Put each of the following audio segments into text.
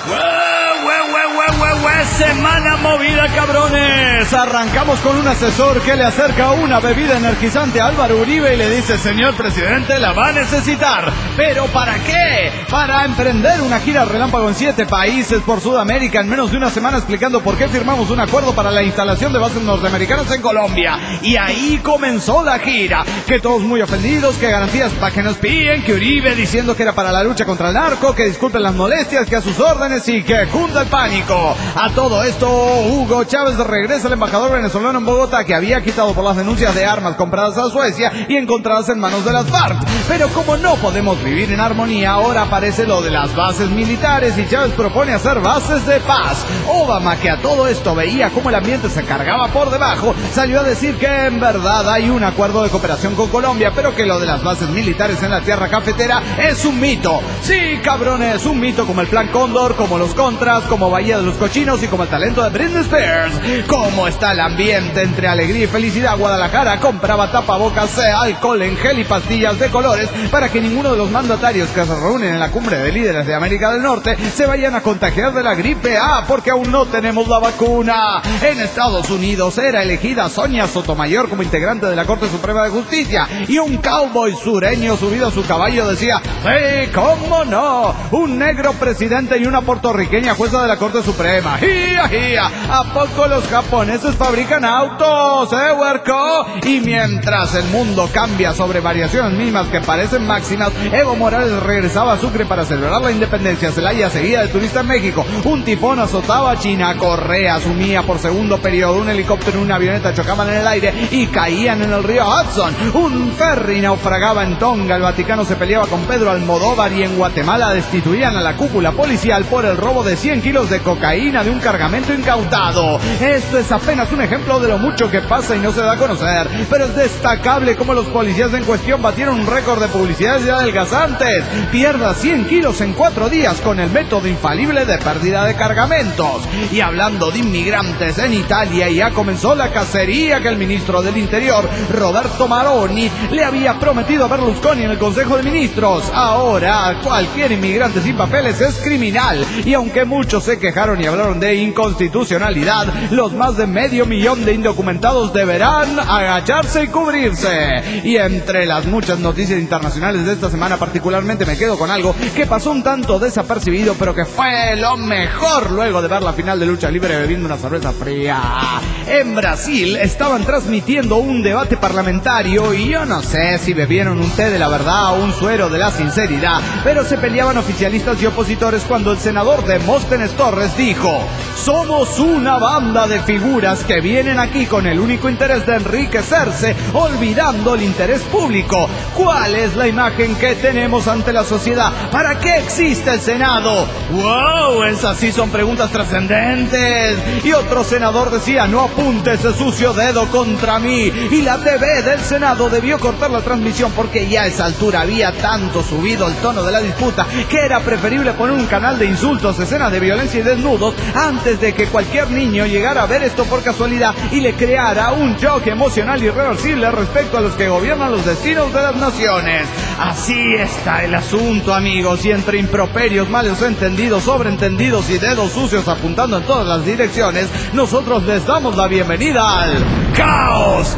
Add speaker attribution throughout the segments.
Speaker 1: Semana movida, cabrones. Arrancamos con un asesor que le acerca una bebida energizante a Álvaro Uribe y le dice: señor presidente, la va a necesitar. ¿Pero para qué? Para emprender una gira relámpago en 7 países por Sudamérica en menos de una semana, explicando por qué firmamos un acuerdo para la instalación de bases norteamericanas en Colombia. Y ahí comenzó la gira. Que todos muy ofendidos, que garantías para que nos piden, que Uribe diciendo que era para la lucha contra el narco, que disculpen las molestias, que a sus órdenes y que cunda el pánico. A todo esto, Hugo Chávez regresa al embajador venezolano en Bogotá, que había quitado por las denuncias de armas compradas a Suecia y encontradas en manos de las FARC. Pero como no podemos vivir en armonía, ahora aparece lo de las bases militares y Chávez propone hacer bases de paz. Obama, que a todo esto veía cómo el ambiente se cargaba por debajo, salió a decir que en verdad hay un acuerdo de cooperación con Colombia, pero que lo de las bases militares en la tierra cafetera es un mito. Sí, cabrones, un mito como el Plan Cóndor, como los Contras, como Bahía de los Cochinos y como el talento de Britney Spears. ¿Cómo está el ambiente entre alegría y felicidad? Guadalajara compraba tapabocas, alcohol en gel y pastillas de colores para que ninguno de los mandatarios que se reúnen en la cumbre de líderes de América del Norte se vayan a contagiar de la gripe A, porque aún no tenemos la vacuna. En Estados Unidos era elegida Sonia Sotomayor como integrante de la Corte Suprema de Justicia y un cowboy sureño subido a su caballo decía: sí, cómo no, un negro presidente y una puertorriqueña jueza de la Corte Suprema. ¡Hia, hia! ¿A poco los japoneses fabrican autos, huerco? Y mientras el mundo cambia sobre variaciones mínimas que parecen máximas, Evo Morales regresaba a Sucre para celebrar la independencia. Celaya seguía de turista en México. Un tifón azotaba a China. Correa asumía por segundo periodo. Un helicóptero y una avioneta chocaban en el aire y caían en el río Hudson. Un ferry naufragaba en Tonga. El Vaticano se peleaba con Pedro Almodóvar y en Guatemala destituían a la cúpula policial por el robo de 100 kilos de cocaína de un cargamento incautado. Esto es apenas un ejemplo de lo mucho que pasa y no se da a conocer, pero es destacable cómo los policías en cuestión batieron un récord de publicidades y adelgazantes. Pierda 100 kilos en 4 días con el método infalible de pérdida de cargamentos. Y hablando de inmigrantes, en Italia ya comenzó la cacería que el ministro del Interior, Roberto Maroni, le había prometido a Berlusconi en el Consejo de Ministros. Ahora cualquier inmigrante sin papeles es criminal, y aunque muchos se quejaron y hablaron de inconstitucionalidad, los más de 500,000 de indocumentados deberán agacharse y cubrirse. Y entre las muchas noticias internacionales de esta semana, particularmente me quedo con algo que pasó un tanto desapercibido, pero que fue lo mejor luego de ver la final de lucha libre bebiendo una cerveza fría. En Brasil estaban transmitiendo un debate parlamentario y yo no sé si bebieron un té de la verdad o un suero de la sinceridad, pero se peleaban oficialistas y opositores cuando el senador Demóstenes Torres dijo: somos una banda de figuras que vienen aquí con el único interés de enriquecerse, olvidando el interés público. ¿Cuál es la imagen que tenemos ante la sociedad? ¿Para qué existe el Senado? ¡Wow! Esas sí son preguntas trascendentes. Y otro senador decía: no apunte ese sucio dedo contra mí. Y la TV del Senado debió cortar la transmisión porque ya a esa altura había tanto subido el tono de la disputa que era preferible poner un canal de insultos, escenas de violencia y desnudos antes de que cualquier niño llegara a ver esto por casualidad y le creara un shock emocional irreversible respecto a los que gobiernan los destinos de las naciones. Así está el asunto, amigos, y entre improperios, malos entendidos, sobreentendidos y dedos sucios apuntando en todas las direcciones, nosotros les damos la bienvenida al ¡Caos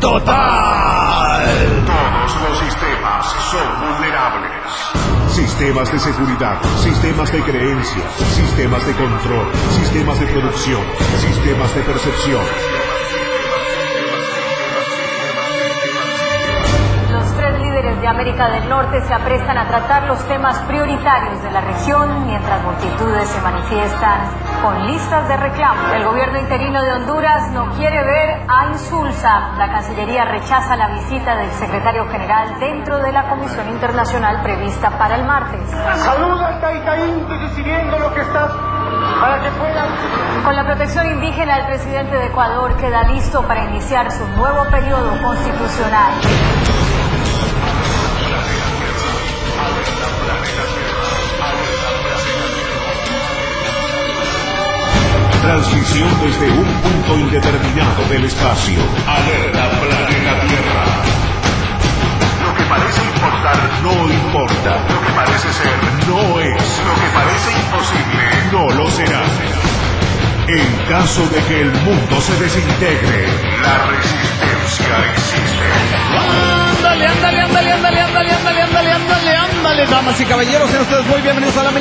Speaker 1: Total!
Speaker 2: Todos los sistemas son vulnerables. Sistemas de seguridad, sistemas de creencia, sistemas de control, sistemas de producción, sistemas de percepción.
Speaker 3: Los 3 líderes de América del Norte se aprestan a tratar los temas prioritarios de la región mientras multitudes se manifiestan con listas de reclamo. El gobierno interino de Honduras no quiere ver a Insulza. La Cancillería rechaza la visita del secretario general dentro de la Comisión Internacional prevista para el martes.
Speaker 4: Saluda al Taitaín decidiendo lo que está para que puedan.
Speaker 3: Con la protección indígena, el presidente de Ecuador queda listo para iniciar su nuevo periodo constitucional.
Speaker 2: Transmisión desde un punto indeterminado del espacio. Alerta planeta Tierra. Lo que parece importar no importa. Lo que parece ser no es. Lo que parece imposible no lo será. En caso de que el mundo se desintegre, la resistencia existe.
Speaker 1: Ándale, damas y caballeros, sean ustedes muy bienvenidos a la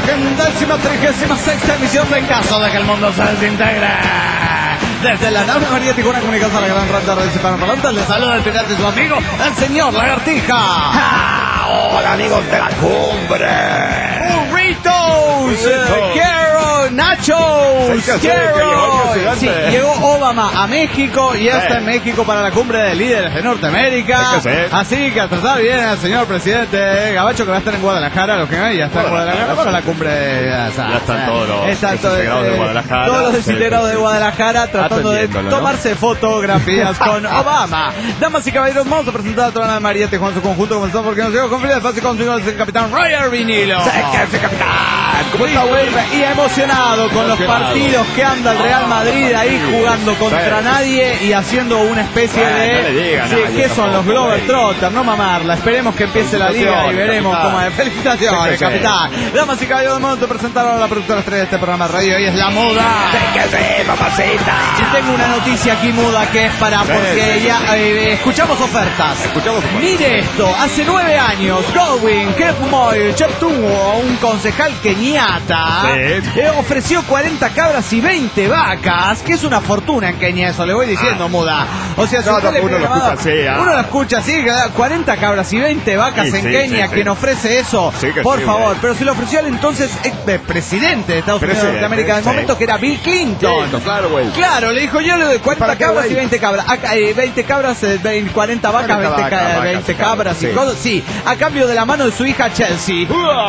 Speaker 1: 1936ª emisión de En caso de que el mundo se desintegre. Desde la nave María Tijuana, comunicados a la gran rata de Hispanoparlante, les saluda el pirata y su amigo, el señor Lagartija.
Speaker 5: Hola amigos de la cumbre.
Speaker 1: Burritos, quiero nachos, Sí, llegó Obama a México y está en México para la cumbre de líderes de Norteamérica. Así que a tratar bien al señor presidente Gabacho, que va a estar en Guadalajara. Los que ya están en Guadalajara para la cumbre.
Speaker 5: Ya están todos los desintegrados de Guadalajara.
Speaker 1: Todos los desintegrados de Guadalajara tratando de tomarse fotografías con Obama. Damas y caballeros, vamos a presentar a toda la María Tijuana en su conjunto. Comenzamos porque nos llegó con feliz fácil consigo el capitán Roger Vinilo.
Speaker 5: ¿Cómo está, güey?
Speaker 1: Y emocionado con los partidos que anda el Real Madrid ahí jugando contra nadie y haciendo una especie de... ¿Qué son los Globetrotters? No mamarla. Esperemos que empiece la liga y veremos cómo es. Felicitaciones, capitán. Damas y caballeros, vamos a presentar ahora a la productora estrella de este programa de radio y es la Muda.
Speaker 5: Mamacita.
Speaker 1: Y tengo una noticia aquí, Muda, que es para... porque ya escuchamos ofertas. Mire esto, hace 9 años, Godwin Kepmoy Cheptungo, un concejal keniata, ofreció 40 cabras y 20 vacas, que es una fortuna en Kenia, eso le voy diciendo, Muda. O sea, si usted
Speaker 5: uno lo escucha así,
Speaker 1: 40 cabras y 20 vacas en Kenia, quien ofrece eso, por favor. Pero se lo ofreció al entonces presidente de Estados Unidos de Norteamérica del momento, que era Bill Clinton. Claro, le dijo, yo le doy 40 cabras y 20 cabras. 20 cabras, 40 vacas, 20 cabras y cosas. Sí, a cambio de la mano de su hija Chelsea.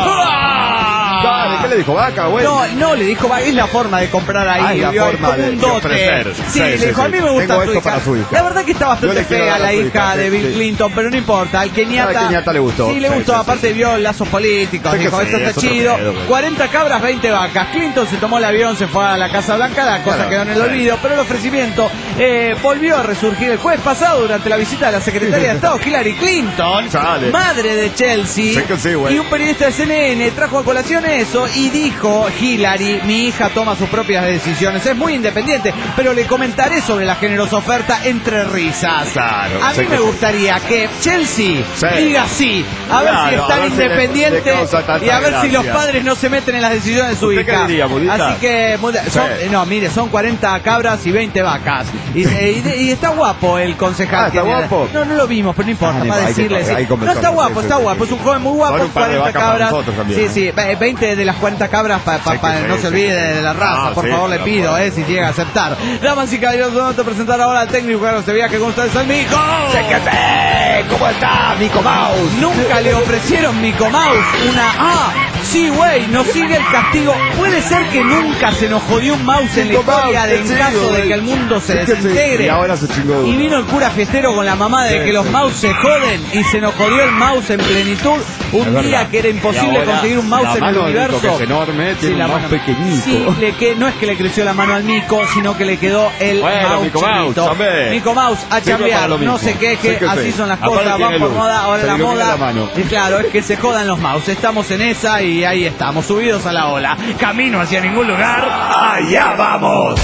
Speaker 5: Dale, ¿qué le dijo? ¿Vaca, güey?
Speaker 1: No, le dijo, es la forma de comprar ahí.
Speaker 5: La forma de
Speaker 1: un dote. Sí, le dijo, a mí me gusta su hija. La verdad que está bastante fea la hija de Bill Clinton, pero no importa. Al Keniata
Speaker 5: le gustó.
Speaker 1: Sí, le gustó. Aparte vio lazos políticos. Dijo, esto está chido. 40 cabras, 20 vacas. Clinton se tomó el avión, se fue a la Casa Blanca. La cosa quedó en el olvido. Pero el ofrecimiento volvió a resurgir el jueves pasado durante la visita de la secretaria de Estado, Hillary Clinton, madre de Chelsea. Y un periodista de CNN trajo a colación eso y dijo, Hillary, mi hija toma sus propias decisiones, es muy independiente, pero le comentaré sobre la generosa oferta entre risas. A mí me gustaría que Chelsea diga sí, a ver si es tan independiente y a ver si los padres no se meten en las decisiones de su hija. Así que, son 40 cabras y 20 vacas. Y está guapo el concejal.
Speaker 5: ¿Está guapo?
Speaker 1: No lo vimos, pero no importa, para decirle. No, está guapo, es un joven muy guapo, 40 cabras. Sí, 20 de las 40 cabras para no se olvide de la raza, por favor, le pido, si llega a aceptar. Damas y caballeros, vamos a presentar ahora al técnico de este viaje con ustedes, el Mico.
Speaker 5: ¿Cómo está, Mico Mouse?
Speaker 1: Nunca le ofrecieron Mico Mouse sí, güey, no sigue el castigo. Puede ser que nunca se nos jodió un mouse en la historia en caso de que el mundo se desintegre.
Speaker 5: Y ahora se chingó.
Speaker 1: Y vino el cura fiestero con la mamá de que los mouse se joden y se nos jodió el mouse en plenitud. Un día que era imposible conseguir un mouse en el universo.
Speaker 5: Que es enorme, tiene la más pequeñito.
Speaker 1: Sí, no es que le creció la mano al Mico, sino que le quedó el mouse chiquito. Mico Mouse a chambear, no se queje, así son las cosas, van por moda, ahora la moda. Y claro, es que se jodan los mouse. Estamos en esa y ahí estamos, subidos a la ola. Camino hacia ningún lugar.
Speaker 5: ¡Allá vamos!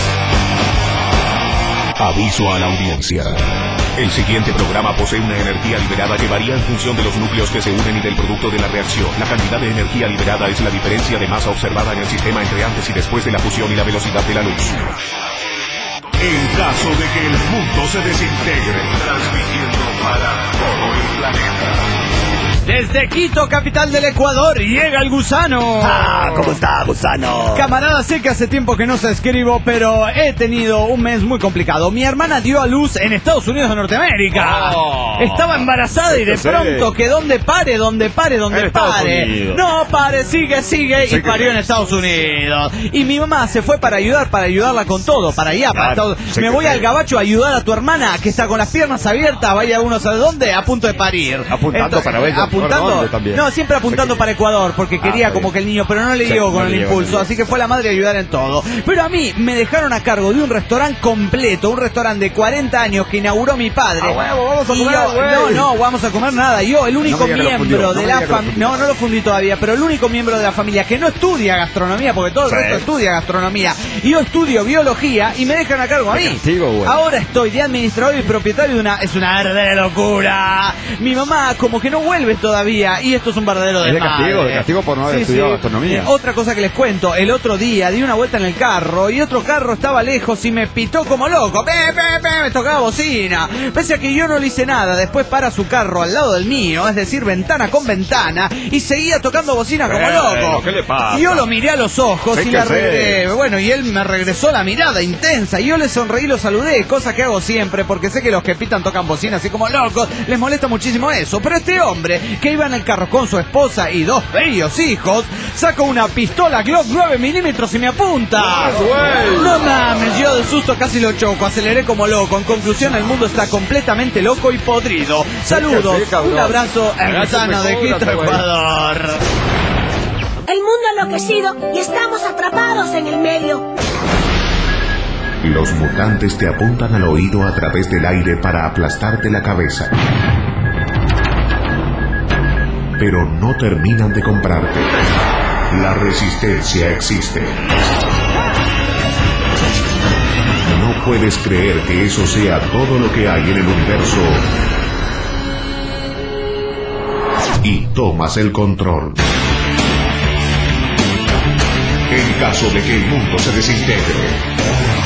Speaker 2: Aviso a la audiencia. El siguiente programa posee una energía liberada que varía en función de los núcleos que se unen y del producto de la reacción. La cantidad de energía liberada es la diferencia de masa observada en el sistema entre antes y después de la fusión y la velocidad de la luz. En caso de que el mundo se desintegre, transmitiendo para todo el planeta.
Speaker 1: Desde Quito, capital del Ecuador, llega el gusano.
Speaker 5: ¿Cómo está, gusano?
Speaker 1: Camarada, sé que hace tiempo que no se escribo, pero he tenido un mes muy complicado. Mi hermana dio a luz en Estados Unidos de Norteamérica. Estaba embarazada y de pronto que donde pare. No pare, sigue y parió en Estados Unidos. Y mi mamá se fue para ayudarla con todo, para allá, para todo. Me voy al Gabacho a ayudar a tu hermana que está con las piernas abiertas, vaya uno sabe dónde, a punto de parir.
Speaker 5: Apuntando para ver.
Speaker 1: apuntando. No, siempre apuntando para Ecuador, porque quería como que el niño, pero no le dio con el impulso, así que fue la madre a ayudar en todo. Pero a mí me dejaron a cargo de un restaurante completo, un restaurante de 40 años que inauguró mi padre.
Speaker 5: Vamos a comer,
Speaker 1: no vamos a comer nada. Yo, el único miembro de la familia, no lo fundí todavía, pero el único miembro de la familia que no estudia gastronomía, porque todo el resto estudia gastronomía, y yo estudio biología y me dejan a cargo a mí. Ahora estoy de administrador y propietario de una... Es una verdadera locura. Mi mamá como que no vuelve todavía y esto es un verdadero desmadre.
Speaker 5: De castigo por no haber estudiado gastronomía.
Speaker 1: Otra cosa que les cuento, el otro día di una vuelta en el carro y otro carro estaba lejos y me pitó como loco. Me tocaba bocina. Pese a que yo no le hice nada, después para su carro al lado del mío, es decir, ventana con ventana, y seguía tocando bocina como loco.
Speaker 5: ¿Qué le pasa?
Speaker 1: Yo lo miré a los ojos y le arreglé. Bueno, y él me regresó la mirada intensa y yo le sonreí y lo saludé, cosa que hago siempre porque sé que los que pitan tocan bocina así como locos, les molesta muchísimo eso. Pero este hombre, que iba en el carro con su esposa y dos bellos hijos, saca una pistola Glock 9 milímetros y me apunta. No mames, yo de susto casi lo choco, aceleré como loco. En conclusión, el mundo está completamente loco y podrido. Saludos, un abrazo hermano de Quito, Ecuador.
Speaker 6: El mundo ha enloquecido y estamos atrapados en el medio.
Speaker 2: Los mutantes te apuntan al oído a través del aire para aplastarte la cabeza. Pero no terminan de comprarte. La resistencia existe. No puedes creer que eso sea todo lo que hay en el universo. Y tomas el control. En caso de que el mundo se desintegre.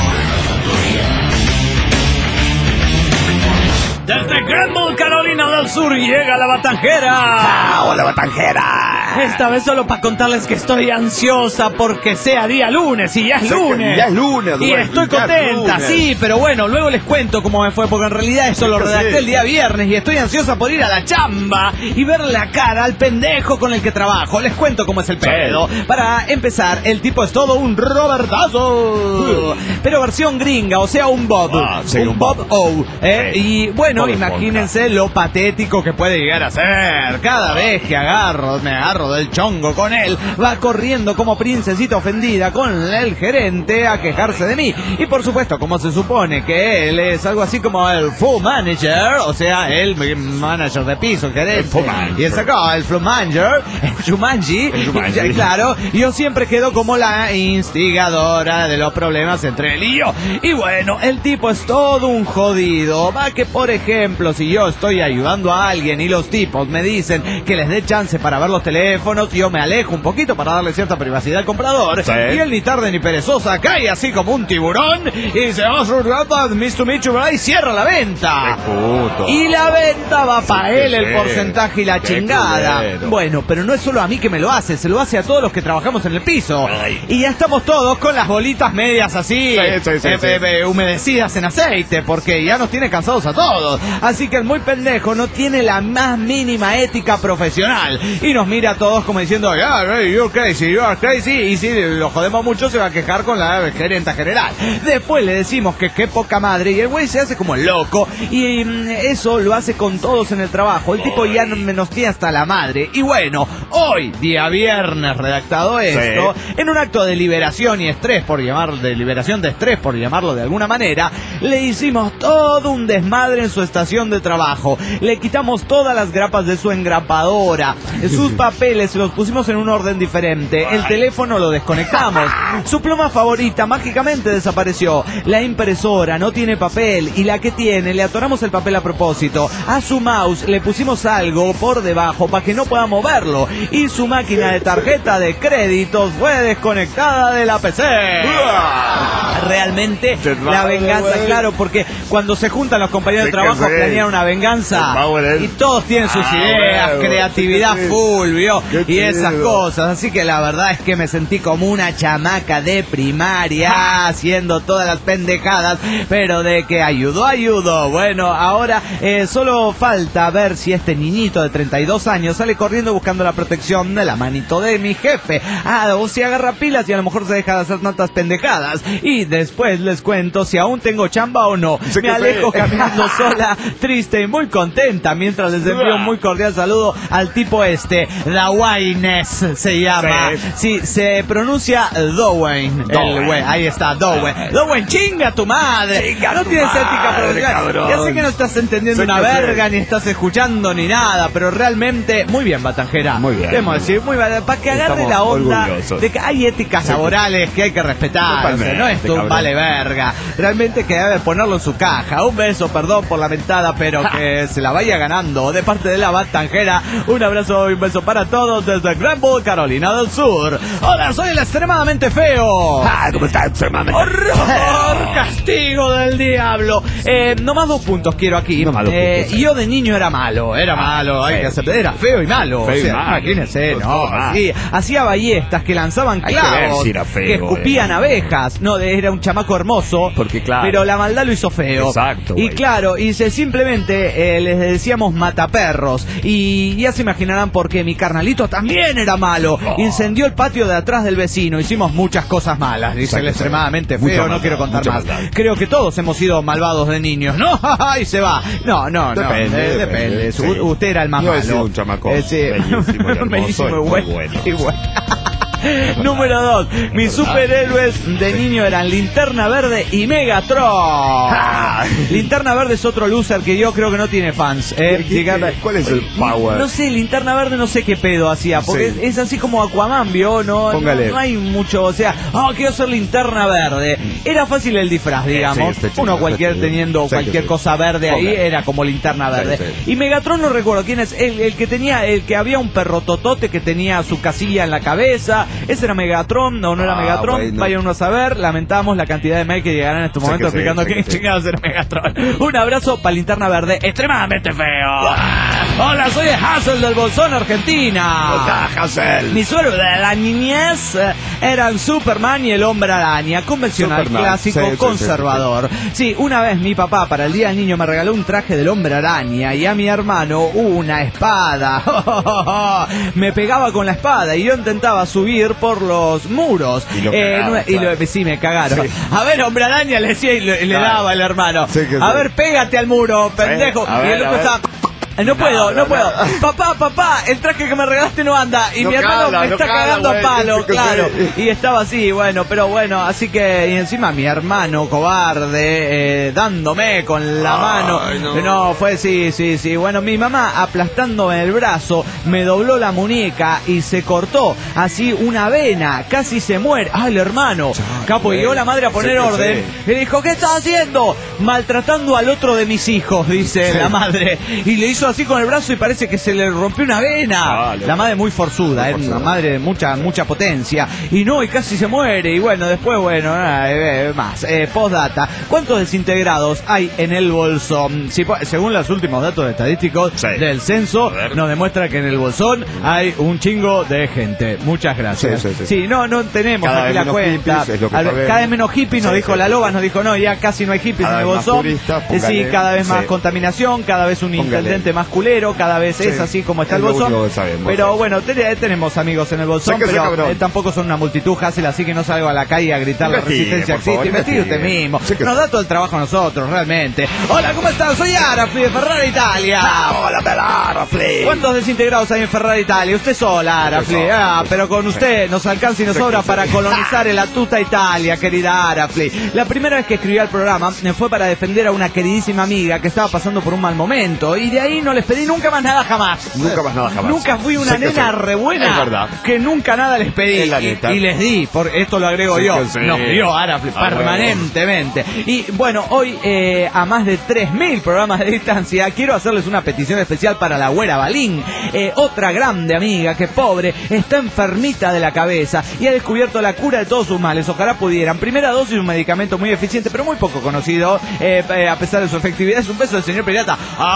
Speaker 1: Desde Greenville, Carolina del Sur, llega la Batanjera.
Speaker 5: ¡Hola, Batanjera!
Speaker 1: Esta vez solo para contarles que estoy ansiosa porque sea día lunes y ya es lunes.
Speaker 5: Ya es lunes,
Speaker 1: y estoy contenta, sí, pero bueno, luego les cuento cómo me fue, porque en realidad eso lo redacté el día viernes y estoy ansiosa por ir a la chamba y ver la cara al pendejo con el que trabajo. Les cuento cómo es el pedo. Para empezar, el tipo es todo un Robertazo, pero versión gringa, o sea, un Bob. Un Bob O. Y bueno, imagínense lo patético que puede llegar a ser. Cada vez que me agarro del chongo con él, va corriendo como princesita ofendida con el gerente a quejarse de mí. Y por supuesto, como se supone que él es algo así como el floor manager, o sea, el manager de piso, el gerente. Y es acá, el floor manager, el Jumanji. Claro, yo siempre quedo como la instigadora de los problemas entre él y yo. Y bueno, el tipo es todo un jodido. Va que, por ejemplo, si yo estoy ayudando a alguien y los tipos me dicen que les dé chance para ver los teléfonos, yo me alejo un poquito para darle cierta privacidad al comprador. Y él ni tarde ni perezosa cae así como un tiburón y dice, y cierra la venta. Y la venta va para él, el porcentaje y la chingada. Bueno, pero no es solo a mí que me lo hace, se lo hace a todos los que trabajamos en el piso. Y ya estamos todos con las bolitas medias así, humedecidas en aceite, porque ya nos tiene cansados a todos. Así que el muy pendejo no tiene la más mínima ética profesional y nos mira a todos como diciendo, you're crazy, you are crazy, y si lo jodemos mucho se va a quejar con la gerenta general. Después le decimos que qué poca madre y el güey se hace como loco y eso lo hace con todos en el trabajo. El tipo ya nos tiene hasta la madre. Y bueno, hoy, día viernes, redactado esto, en un acto de liberación y estrés, de liberación de estrés, por llamarlo de alguna manera, le hicimos todo un desmadre en su estación de trabajo. Le quitamos todas las grapas de su engrapadora, sus papeles los pusimos en un orden diferente, el teléfono lo desconectamos, su pluma favorita mágicamente desapareció, la impresora no tiene papel y la que tiene le atoramos el papel a propósito, a su mouse le pusimos algo por debajo para que no pueda moverlo y su máquina de tarjeta de créditos fue desconectada de la PC. Realmente la venganza, claro, porque cuando se juntan los compañeros de trabajo planean una venganza y todos tienen sus ideas, creatividad full, ¿vio? Y esas cosas, así que la verdad es que me sentí como una chamaca de primaria haciendo todas las pendejadas, pero de que ayudó. Bueno, ahora solo falta ver si este niñito de 32 años sale corriendo buscando la protección de la manito de mi jefe, o si agarra pilas y a lo mejor se deja de hacer tantas pendejadas y después les cuento si aún tengo chamba o no. Me alejo caminando sola, triste y muy contenta, mientras les envío un muy cordial saludo al tipo Dawaines se llama. Sí, se pronuncia Dowen. Ahí está, Dowen. Dowen, chinga tu madre. No tienes ética profesional. Ya sé que no estás entendiendo una verga, ni estás escuchando ni nada, pero realmente muy bien, Batanjera.
Speaker 5: Muy bien.
Speaker 1: Debemos decir, muy bien, para que agarre la onda de que hay éticas laborales que hay que respetar. No es un vale verga. Realmente que debe ponerlo en su caja. Un beso, perdón por la mentada, pero que se la vaya ganando de parte de la Batanjera. Un abrazo y un beso para todos desde Greenville, Carolina del Sur. Hola, soy el extremadamente feo.
Speaker 5: ¿Cómo está extremadamente?
Speaker 1: ¡Horror! Castigo del diablo. Nomás 2 puntos quiero aquí. Yo de niño era malo, hay que aceptar, era feo y malo. Imagínense, sí, hacía ballestas que lanzaban clavos, que escupían abejas. No, era un chamaco hermoso,
Speaker 5: porque claro,
Speaker 1: pero la maldad lo hizo feo.
Speaker 5: Exacto.
Speaker 1: Y claro, simplemente les decíamos mataperros. Y ya se imaginarán por qué mi carnalito también era malo. Incendió el patio de atrás del vecino. Hicimos muchas cosas malas, dice el extremadamente feo. No quiero contar más. Creo que todos hemos sido malvados de niños. No, y se va. No. Depende. Sí. Usted era el más malo.
Speaker 5: Un chamaco bellísimo y bueno.
Speaker 1: Número 2. Mis superhéroes de niño eran Linterna Verde y Megatron. Linterna Verde es otro loser que yo creo que no tiene fans.
Speaker 5: ¿Cuál es el power?
Speaker 1: No sé, Linterna Verde no sé qué pedo hacía, porque es así como Aquaman, ¿vio? No hay mucho, o sea, quiero ser Linterna Verde. Era fácil el disfraz, digamos. Uno cualquier teniendo cualquier cosa verde ahí era como Linterna Verde. Y Megatron no recuerdo quién es, el que había un perro totote que tenía su casilla en la cabeza. ¿Ese era Megatron? No era Megatron. Bueno. Vayan uno a saber. Lamentamos la cantidad de mails que llegarán en este momento explicando quién chingados era Megatron. Un abrazo para Linterna Verde, extremadamente feo. Hola, soy Hassel del Bolsón, Argentina.
Speaker 5: Hola, Hassel.
Speaker 1: Mi sueño de la niñez eran Superman y el Hombre Araña. Convencional, clásico, conservador. Sí, una vez mi papá para el Día del Niño me regaló un traje del Hombre Araña y a mi hermano una espada. Me pegaba con la espada y yo intentaba subir por los muros. Sí, me cagaron. Sí. A ver, Hombre Araña, le decía y le daba el hermano. A ver, pégate al muro, pendejo. Y el otro estaba... No puedo. Papá, el traje que me regalaste no anda. Y mi hermano me está cagando a palo, claro. Y estaba así, pero bueno, así que, y encima mi hermano cobarde, dándome con la mano. No, fue sí. Bueno, mi mamá aplastándome el brazo, me dobló la muñeca y se cortó así una vena, casi se muere. El hermano. Capo, llegó la madre a poner orden. Y dijo, ¿qué estás haciendo? Maltratando al otro de mis hijos, dice la madre. Y le hizo así con el brazo y parece que se le rompió una vena. La madre muy forzuda, una madre de mucha potencia. Y casi se muere. Y bueno, después, más. Postdata. ¿Cuántos desintegrados hay en el Bolsón? Según los últimos datos estadísticos del censo, nos demuestra que en el Bolsón hay un chingo de gente. Muchas gracias. Sí, no tenemos cada aquí la cuenta. Cada vez menos hippies, nos dijo la Loba, nos dijo, ya casi no hay hippies en el Bolsón. Sí, cada vez más contaminación, cada vez un intendente más culero, cada vez es así como está el Bolsón. Pero bueno, tenemos amigos en el Bolsón, pero tampoco son una multitud, Hassel, así que no salgo a la calle a gritar la resistencia existe. Investigue usted mismo. Nos da todo el trabajo a nosotros, realmente. Hola, ¿cómo están? Soy Arafli de Ferrari Italia.
Speaker 5: Hola, Arafli.
Speaker 1: ¿Cuántos desintegrados hay en Ferrari Italia? Usted sola, Arafli. Pero con usted nos alcanza y nos sobra para colonizar el Atuta Italia, querida Arafli. La primera vez que escribí al programa fue para defender a una queridísima amiga que estaba pasando por un mal momento, y de ahí no les pedí nunca más nada jamás. Nunca fui una nena re buena que nunca nada les pedí y les di, por esto lo agrego yo. Nos dio Arafli permanentemente. Y bueno, hoy a más de 3.000 programas de distancia quiero hacerles una petición especial para la güera Balín, otra grande amiga que pobre está enfermita de la cabeza y ha descubierto la cura de todos sus males. Ojalá pudieran. Primera dosis, un medicamento muy eficiente pero muy poco conocido, a pesar de su efectividad. Es un beso del señor Pirata.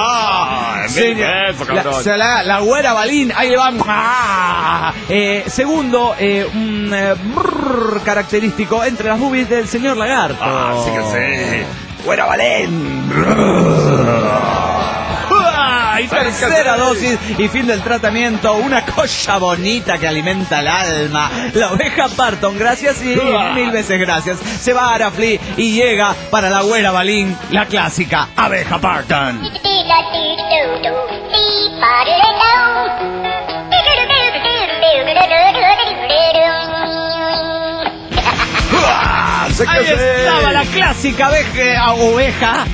Speaker 1: La güera Balín, ahí le van. Segundo, característico entre las boobies del señor Lagarto.
Speaker 5: Sí. Güera Balín.
Speaker 1: y tercera dosis y fin del tratamiento. Una cosa bonita que alimenta el alma. La oveja Parton, gracias y mil veces gracias. Se va a Arafli y llega para la güera Balín, la clásica abeja Parton. Ahí estaba la clásica oveja,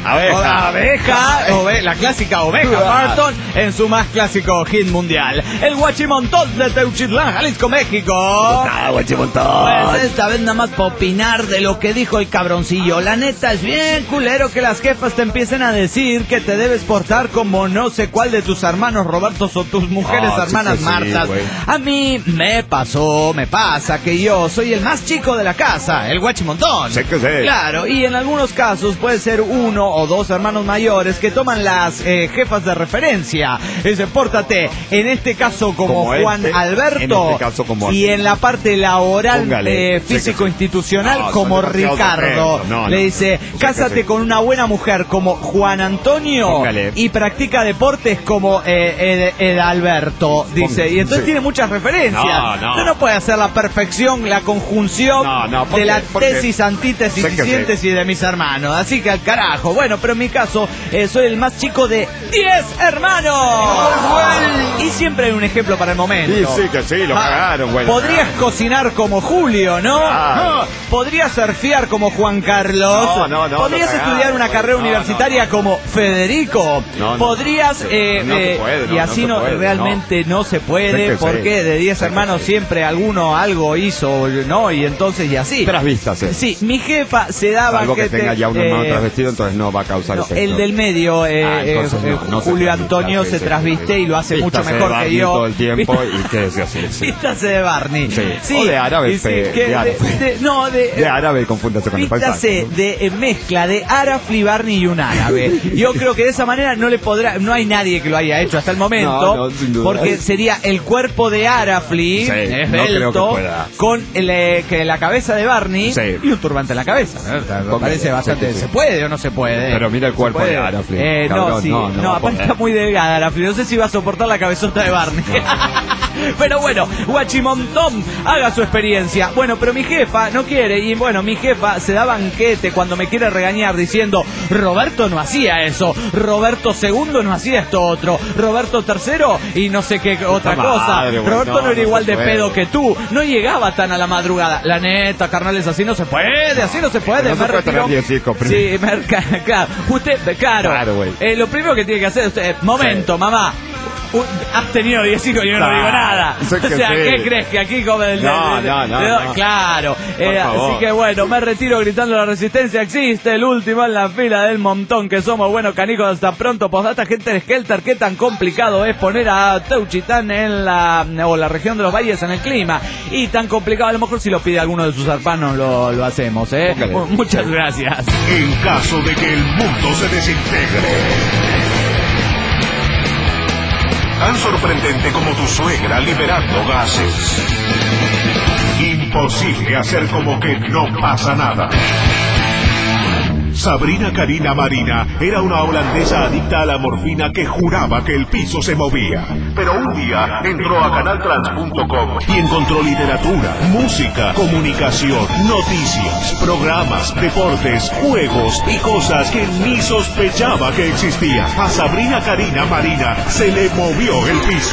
Speaker 1: la clásica oveja Parton en su más clásico hit mundial. El Guachimontón de Teuchitlán, Jalisco, México.
Speaker 5: Guachimontón.
Speaker 1: Pues esta vez nada más para opinar de lo que dijo el cabroncillo. La neta es bien culero que las jefas te empiecen a decir que te debes portar como no sé cuál de tus hermanos Robertos o tus mujeres hermanas Martas. A mí me pasa que yo soy el más chico de la casa, el Guachimontón.
Speaker 5: Sé que sé.
Speaker 1: Claro, y en algunos casos puede ser uno o dos hermanos mayores que toman las jefas de referencia. Dice, pórtate, en este caso como Juan Alberto,
Speaker 5: en este caso como
Speaker 1: y en la parte laboral, físico-institucional, como Ricardo. Le dice, cásate con una buena mujer como Juan Antonio y practica deportes como Alberto. Dice, y entonces tiene muchas referencias. Usted no puede hacer la perfección, la conjunción de la tesis, antítesis y síntesis de mis hermanos. Así que al carajo. Bueno, pero en mi caso soy el más chico de 10 hermanos. Y siempre hay un ejemplo para el momento.
Speaker 5: Sí, que sí, lo cagaron, güey.
Speaker 1: Podrías cocinar como Julio, ¿no? Podrías surfear como Juan Carlos. Podrías estudiar una carrera universitaria como Federico. Podrías y así realmente no se puede, porque de 10 hermanos siempre alguno algo hizo, ¿no? Y entonces y así.
Speaker 5: Tras vistas.
Speaker 1: Sí, mi jefa se daba
Speaker 5: algo que tenga ya un hermano trasvestido, entonces no va a causar efecto.
Speaker 1: El del medio, Julio Antonio, se trasviste y lo hace mucho mejor que yo.
Speaker 5: Todo el tiempo y que se así.
Speaker 1: Vístase de Barney.
Speaker 5: Sí. O de árabe. De árabe, confúndase con el paisaje.
Speaker 1: Vístase de mezcla de Arafli, Barney y un árabe. Yo creo que de esa manera no hay nadie que lo haya hecho hasta el momento,
Speaker 5: sin duda.
Speaker 1: Porque sería el cuerpo de Arafli, esbelto, con la cabeza de Barney y un turbante en la cabeza. Me parece bastante. ¿Se puede o no se puede?
Speaker 5: Pero mira el cuerpo de Arafli.
Speaker 1: Aparte está muy delgada Arafli. No sé si va a soportar la cabezota de Barney. Pero bueno, Guachimontón, haga su experiencia. Bueno, pero mi jefa no quiere. Y bueno, mi jefa se da banquete cuando me quiere regañar diciendo, Roberto no hacía eso, Roberto II no hacía esto otro, Roberto III y no sé qué otra cosa. Roberto no era igual de pedo que tú, no llegaba tan a la madrugada. La neta, carnales, así no se puede.
Speaker 5: No me retiro.
Speaker 1: Sí, claro. Usted, claro, lo primero que tiene que hacer usted, mamá. Has tenido 10 hijos y yo no digo nada. O sea, ¿qué crees que aquí come el
Speaker 5: No.
Speaker 1: Claro. Así que bueno, me retiro gritando la resistencia existe, el último en la fila del montón que somos. Bueno, canijos, hasta pronto. Postdata, gente de Skelter, qué tan complicado es poner a Teuchitán en la región de los valles en el clima. Y tan complicado, a lo mejor si lo pide alguno de sus hermanos lo hacemos, Muchas gracias.
Speaker 2: En caso de que el mundo se desintegre. Tan sorprendente como tu suegra liberando gases. Imposible hacer como que no pasa nada. Sabrina Karina Marina era una holandesa adicta a la morfina que juraba que el piso se movía. Pero un día entró a canaltrans.com y encontró literatura, música, comunicación, noticias, programas, deportes, juegos y cosas que ni sospechaba que existían. A Sabrina Karina Marina se le movió el piso.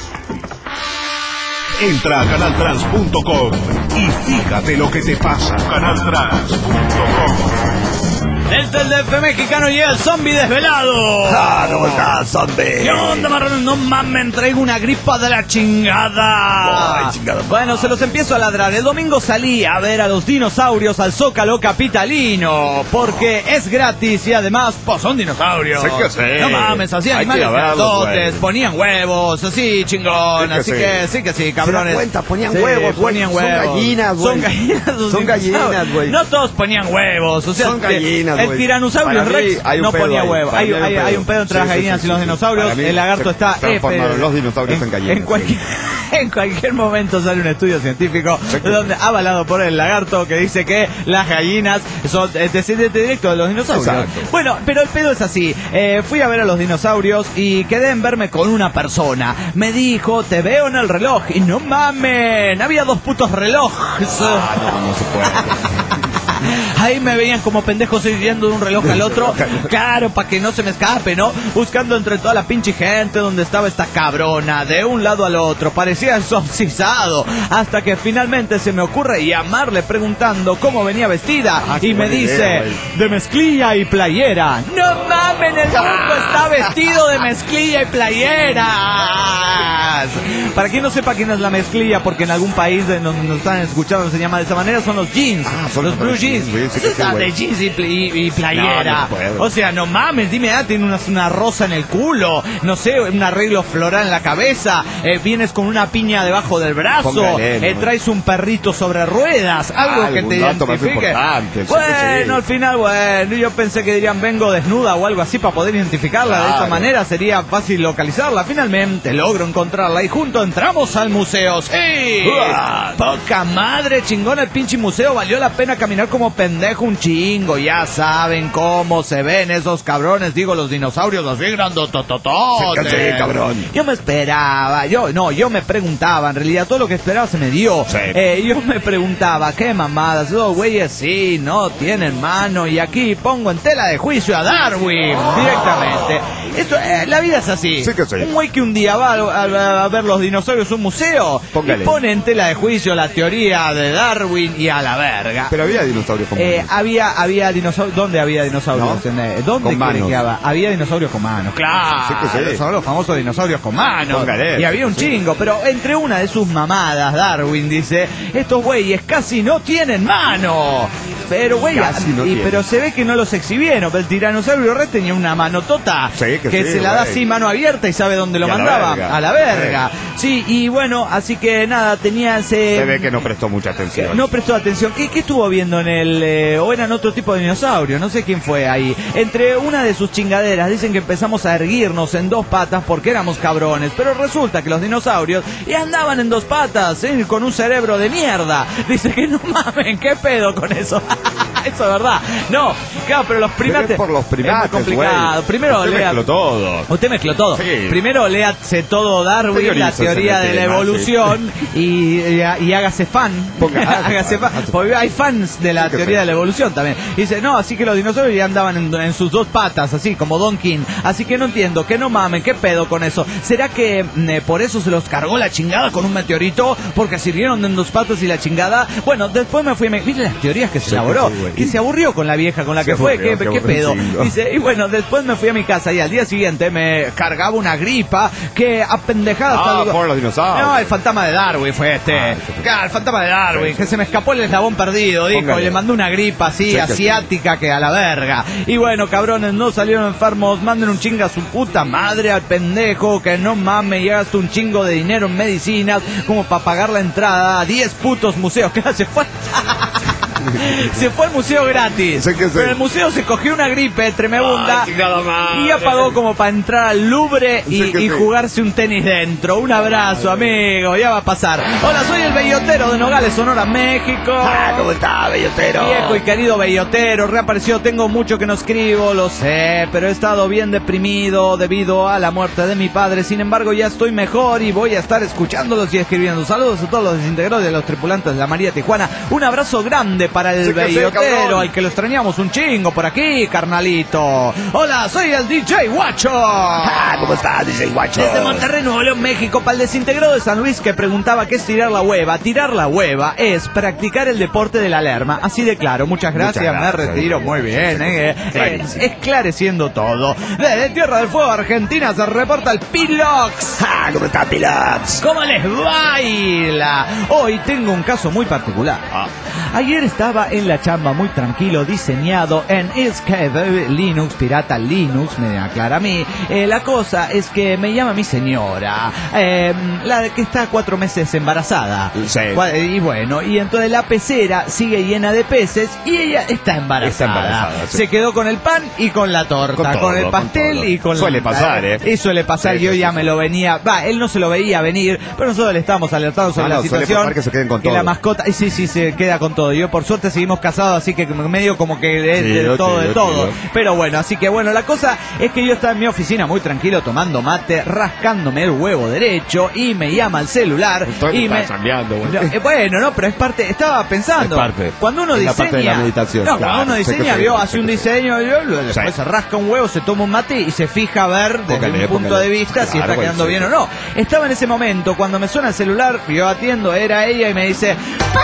Speaker 2: Entra a canaltrans.com y fíjate lo que te pasa. Canaltrans.com.
Speaker 1: Desde el DF mexicano llega el zombie desvelado.
Speaker 5: ¿Cómo estás, zombie?
Speaker 1: ¿Qué onda, marrón? No mames, me traigo una gripa de la chingada. Bueno, se los empiezo a ladrar. El domingo salí a ver a los dinosaurios al Zócalo capitalino, porque es gratis y además, pues son dinosaurios.
Speaker 5: Sé que sé.
Speaker 1: No mames, así animales grandotes, ponían huevos, así chingón. Sí así que sí, cabrones.
Speaker 5: ¿Se dan cuenta? Ponían huevos,
Speaker 1: ponían huevos.
Speaker 5: Son gallinas, güey.
Speaker 1: No todos ponían huevos, o sea,
Speaker 5: son gallinas.
Speaker 1: El tiranosaurio Rex no ponía huevos. Hay un pedo entre las gallinas y los dinosaurios. El lagarto está
Speaker 5: transformaron los dinosaurios en gallinas.
Speaker 1: En cualquier momento sale un estudio científico donde avalado por el lagarto que dice que las gallinas son descendientes directos de los dinosaurios. Exacto. Bueno, pero el pedo es así. Fui a ver a los dinosaurios y quedé en verme con una persona. Me dijo, te veo en el reloj. Y no mamen, había 2 putos relojes.
Speaker 5: No se puede.
Speaker 1: Ahí me veían como pendejos yendo de un reloj al otro. Claro, para que no se me escape, ¿no? Buscando entre toda la pinche gente donde estaba esta cabrona, de un lado al otro. Parecía exorcizado. Hasta que finalmente se me ocurre llamarle preguntando cómo venía vestida. Y me dice, de mezclilla y playera. ¡No mames! El mundo está vestido de mezclilla y playeras. Para quien no sepa quién es la mezclilla, porque en algún país de donde nos están escuchando se llama de esa manera, son los jeans.
Speaker 5: Son
Speaker 1: los blue jeans. De jeans y playera. No, o sea, no mames, dime, tiene una rosa en el culo, no sé, un arreglo floral en la cabeza, vienes con una piña debajo del brazo, traes un perrito sobre ruedas, algo que te identifique. Bueno, al final, yo pensé que dirían vengo desnuda o algo así para poder identificarla. De esa manera sería fácil localizarla. Finalmente logro encontrarla y juntos entramos al museo. ¡Sí! Poca madre, chingón el pinche museo. Valió la pena caminar como pendejo un chingo. Ya saben cómo se ven esos cabrones. Digo, los dinosaurios así grandototototes.
Speaker 5: Sí, cabrón.
Speaker 1: Yo me esperaba. Yo me preguntaba. En realidad todo lo que esperaba se me dio. Sí. Yo me preguntaba, ¿qué mamadas? Esos güeyes sí, no tienen mano. Y aquí pongo en tela de juicio a Darwin directamente. Esto, la vida es así.
Speaker 5: Sí que sí.
Speaker 1: Un güey que un día va a ver los dinosaurios en un museo.
Speaker 5: Póngale.
Speaker 1: Y pone en tela de juicio la teoría de Darwin y a la verga.
Speaker 5: Pero había dinosaurios con manos.
Speaker 1: Había dinosaurios. ¿Dónde había dinosaurios?
Speaker 5: ¿No?
Speaker 1: ¿Dónde creen que había dinosaurios con manos? Claro.
Speaker 5: Sí que sí.
Speaker 1: Son los famosos dinosaurios con manos.
Speaker 5: Póngale.
Speaker 1: Y había un chingo. Pero entre una de sus mamadas, Darwin dice, estos güeyes casi no tienen mano. Pero güey, pero se ve que no los exhibieron. El tiranosaurio Rex tenía una manotota que se la da así mano abierta y sabe dónde lo mandaba. A la verga. Sí, y bueno, así que nada, tenía
Speaker 5: se ve que no prestó mucha atención.
Speaker 1: No prestó atención. ¿Qué estuvo viendo en el o eran otro tipo de dinosaurio? No sé quién fue ahí. Entre una de sus chingaderas dicen que empezamos a erguirnos en 2 patas porque éramos cabrones, pero resulta que los dinosaurios ya andaban en 2 patas, con un cerebro de mierda. Dice que no mamen, ¿qué pedo con eso? Eso es verdad. No, claro, pero los primates.
Speaker 5: Por los primates,
Speaker 1: es muy complicado.
Speaker 5: Wey.
Speaker 1: Primero
Speaker 5: Usted mezcló todo.
Speaker 1: Usted mezcló todo.
Speaker 5: Sí.
Speaker 1: Primero léase todo Darwin, la teoría de la evolución, y hágase fan. Hágase fan. Porque hay fans de la teoría de la evolución también. Y dice, no, así que los dinosaurios ya andaban en sus 2 patas, así como Don King. Así que no entiendo, que no mamen, qué pedo con eso. ¿Será que por eso se los cargó la chingada con un meteorito? Porque sirvieron en 2 patas y la chingada. Bueno, después me fui, mire las teorías que se elaboró. Que se aburrió con la vieja con la que fue, ¿qué pedo? Dice, y bueno, después me fui a mi casa y al día siguiente me cargaba una gripa que apendejada.
Speaker 5: Por los dinosaurios.
Speaker 1: No, el fantasma de Darwin fue este. El fantasma de Darwin, que se me escapó el eslabón perdido, dijo, y le mandó una gripa así, asiática, que a la verga. Y bueno, cabrones, no salieron enfermos, manden un chinga a su puta madre al pendejo, que no mames, y gasta un chingo de dinero en medicinas como para pagar la entrada a 10 putos museos. ¿Qué se fue? Se fue al museo gratis. Pero el museo se cogió una gripe tremenda y ya pagó como para entrar al Louvre y jugarse un tenis dentro. Un abrazo, amigo, ya va a pasar. Hola, soy el Bellotero de Nogales, Sonora, México.
Speaker 5: ¿Cómo está, Bellotero?
Speaker 1: Viejo y querido Bellotero, reapareció. Tengo mucho que no escribo, lo sé, pero he estado bien deprimido debido a la muerte de mi padre. Sin embargo, ya estoy mejor y voy a estar escuchándolos y escribiendo. Saludos a todos los desintegradores de los tripulantes de la María Tijuana. Un abrazo grande para el Bellotero, al que lo extrañamos un chingo por aquí, carnalito. Hola, soy el DJ Guacho.
Speaker 5: ¿Cómo estás, DJ Guacho?
Speaker 1: Desde Monterrey, Nuevo León, México, para el desintegrado de San Luis que preguntaba qué es tirar la hueva. Tirar la hueva es practicar el deporte de la lerma. Así de claro, muchas gracias, me retiro. Muy bien, esclareciendo todo. Desde Tierra del Fuego, Argentina, se reporta el Pilox.
Speaker 5: ¿Cómo está, Pilox?
Speaker 1: ¿Cómo les baila? Hoy tengo un caso muy particular. Ayer estaba estaba en la chamba muy tranquilo, diseñado en Escape Linux, pirata Linux, me aclara a mí. La cosa es que me llama mi señora, la que está 4 meses embarazada.
Speaker 5: Sí.
Speaker 1: Y bueno, y entonces la pecera sigue llena de peces y ella está embarazada.
Speaker 5: Sí.
Speaker 1: Se quedó con el pan y con la torta, con el pastel y con
Speaker 5: Suele pasar,
Speaker 1: Y suele pasar, yo ya me lo venía... él no se lo veía venir, pero nosotros le estábamos alertando sobre la situación.
Speaker 5: Que se queden con
Speaker 1: que
Speaker 5: todo.
Speaker 1: La mascota... Sí, se queda con todo. Yo por suerte seguimos casados, así que medio como que es de todo. Pero bueno, así que bueno, la cosa es que yo estaba en mi oficina muy tranquilo tomando mate, rascándome el huevo derecho y me llama el celular y me... Bueno, no, pero es parte... Estaba pensando, cuando uno diseña...
Speaker 5: parte de la meditación.
Speaker 1: No, cuando uno diseña, hace un diseño, después se rasca un huevo, se toma un mate y se fija a ver desde un punto de vista si está quedando bien o no. Estaba en ese momento, cuando me suena el celular, yo atiendo, era ella y me dice...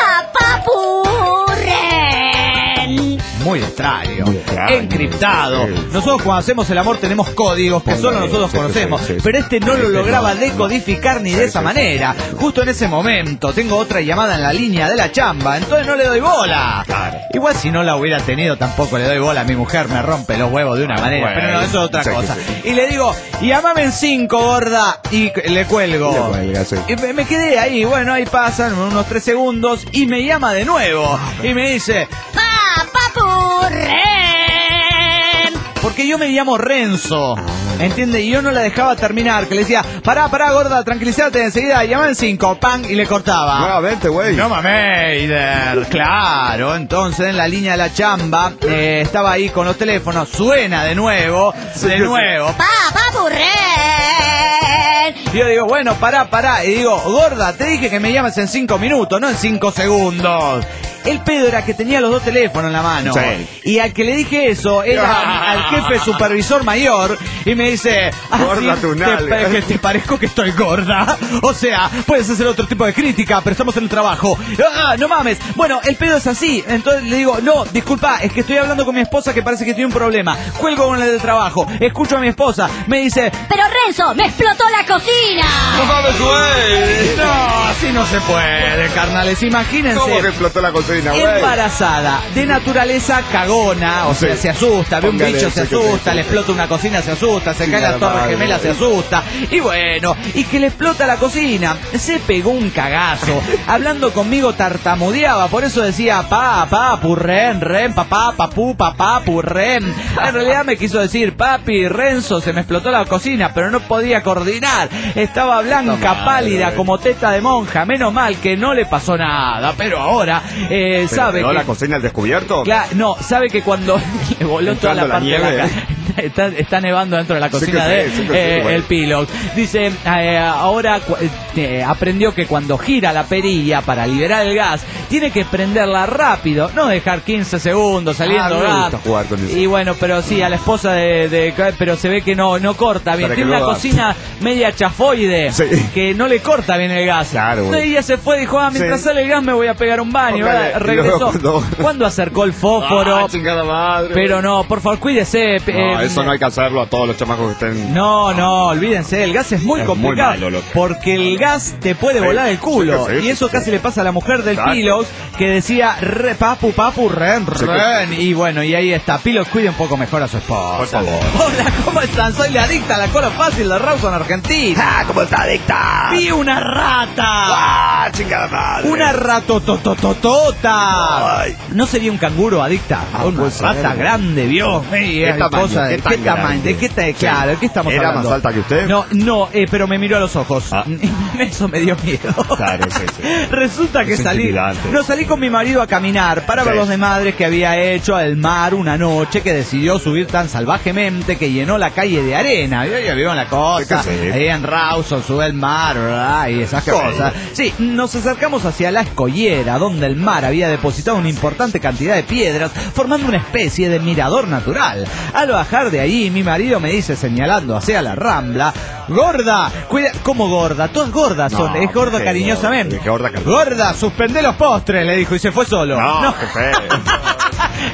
Speaker 1: ¡Papapurren! Muy extraño, encriptado. Nosotros cuando hacemos el amor tenemos códigos que solo nosotros conocemos, pero este no lo lograba decodificar ni de esa manera. Justo en ese momento tengo otra llamada en la línea de la chamba, entonces no le doy bola. Igual si no la hubiera tenido tampoco le doy bola. Mi mujer me rompe los huevos de una manera, pero no, eso es otra cosa. Y le digo, llámame en 5, gorda, y le cuelgo. Y me quedé ahí, bueno, ahí pasan unos 3 segundos y me llama de nuevo y me dice... Porque yo me llamo Renzo, ¿entiendes? Y yo no la dejaba terminar, que le decía, pará, gorda, tranquilízate enseguida, llama en 5, pan, y le cortaba.
Speaker 5: Nuevamente, güey.
Speaker 1: No mames, claro. Entonces en la línea de la chamba, estaba ahí con los teléfonos, suena de nuevo. Y yo digo, bueno, pará. Y digo, gorda, te dije que me llames en 5 minutos, no en 5 segundos. El pedo era que tenía los 2 teléfonos en la mano. Y al que le dije eso era al jefe supervisor mayor y me dice,
Speaker 5: gorda tunal.
Speaker 1: ¿Te parezco que estoy gorda? O sea, puedes hacer otro tipo de crítica, pero estamos en el trabajo. No mames. Bueno, el pedo es así. Entonces le digo, no, disculpa, es que estoy hablando con mi esposa que parece que tiene un problema. Cuelgo con el del trabajo, escucho a mi esposa, me dice,
Speaker 6: pero Renzo, me explotó la cocina.
Speaker 5: No mames, güey.
Speaker 1: No, así no se puede, carnales. Imagínense.
Speaker 5: ¿Cómo que explotó la cocina?
Speaker 1: Embarazada, de naturaleza cagona, o sea, se asusta, ve un bicho, se asusta, le explota una cocina, se asusta, se cae la torre gemela, se asusta, y bueno, y que le explota la cocina, se pegó un cagazo, hablando conmigo tartamudeaba, por eso decía purren, papá, papú, papá, purren, en realidad me quiso decir, papi, Renzo, se me explotó la cocina, pero no podía coordinar, estaba blanca, pálida, como teta de monja, menos mal que no le pasó nada, pero ahora... sabe que
Speaker 5: la cocina al descubierto.
Speaker 1: No, sabe que cuando le voló toda la parte de la casa, está nevando dentro de la cocina el Pilot. Dice, ahora aprendió que cuando gira la perilla para liberar el gas, tiene que prenderla rápido, no dejar 15 segundos saliendo gas. Y bueno, pero sí, a la esposa pero se ve que no corta bien. Tiene una cocina media chafoide, que no le corta bien el gas. Entonces ella se fue y dijo, mientras sale el gas me voy a pegar un baño. Regresó. Cuando acercó el fósforo.
Speaker 5: Chingada madre.
Speaker 1: Pero no, por favor, cuídese.
Speaker 5: Eso no hay que hacerlo a todos los chamacos que estén.
Speaker 1: No, olvídense, el gas es muy complicado. Muy malo, porque el gas te puede volar el culo. Y eso casi le pasa a la mujer del Pilox, que decía papu, ren. Y bueno, y ahí está. Pilox, cuide un poco mejor a su esposa.
Speaker 5: Por favor.
Speaker 1: Hola, ¿cómo están? Soy la adicta a la cola fácil de Rawson, Argentina.
Speaker 5: ¿Cómo está, adicta?
Speaker 1: Vi una rata.
Speaker 5: Chingada madre.
Speaker 1: Una ratotototota. ¿No sería un canguro, adicta? Una rata grande, vio. ¿De qué tamaño? Claro, ¿de qué estamos hablando?
Speaker 5: ¿Era más alta que usted?
Speaker 1: No, pero me miró a los ojos. Eso me dio miedo.
Speaker 5: Claro, sí.
Speaker 1: Resulta que salí con mi marido a caminar para ver los desmadres que había hecho al mar una noche, que decidió subir tan salvajemente que llenó la calle de arena. Ya vieron la cosa, ahí en Rawson sube el mar, ¿verdad? Y esas cosas. Sí, nos acercamos hacia la escollera, donde el mar había depositado una importante cantidad de piedras, formando una especie de mirador natural. Al bajar de ahí, mi marido me dice, señalando hacia la rambla, gorda, cuida, ¿cómo gorda? Todas gordas son, es gorda cariñosamente.
Speaker 5: Gorda,
Speaker 1: suspendé los postres, le dijo, y se fue solo.
Speaker 5: No. Qué feo.